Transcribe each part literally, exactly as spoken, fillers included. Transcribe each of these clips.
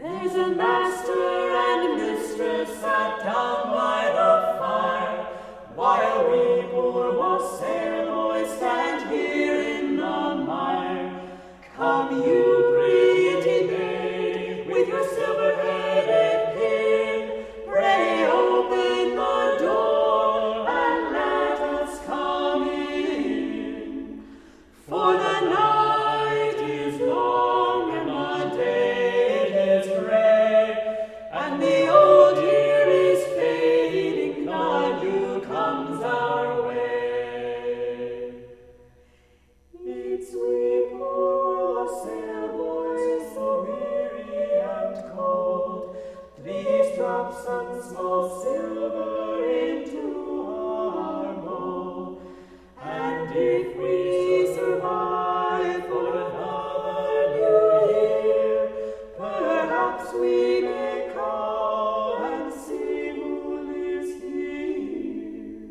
There's a master and mistress sat down by the fire, while we poor wassail boys stand here in the mire. Come you pretty maid, with your silver-headed pin, pray open the door and let us come in. For the night is long and the day is gray, and the old year is fading, the new comes our way. It's we poor wassail boys, so weary and cold, please drop some small silver into our bowl, and if we survive for another new year, perhaps we may call and see who lives here.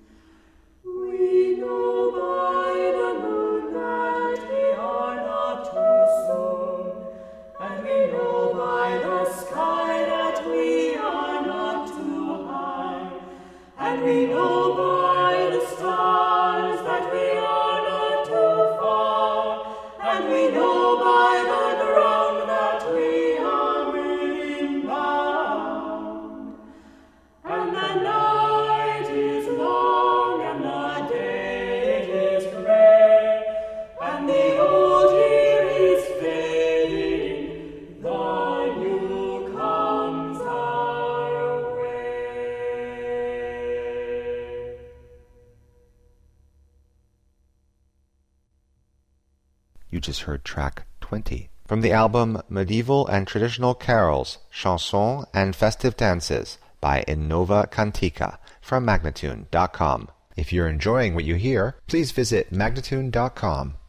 We know by the moon that we are not too soon, and we know by the sky that we are not too high, and we know by the stars that we are not too far, and we know by the ground that we are wind-bound. And the night is long and the day is gray, and the old year is fading, the new comes our way. You just heard track twenty from the album Medieval and Traditional Carols, Chansons and Festive Dances by Innova Cantica from Magnatune dot com. If you're enjoying what you hear, please visit Magnatune dot com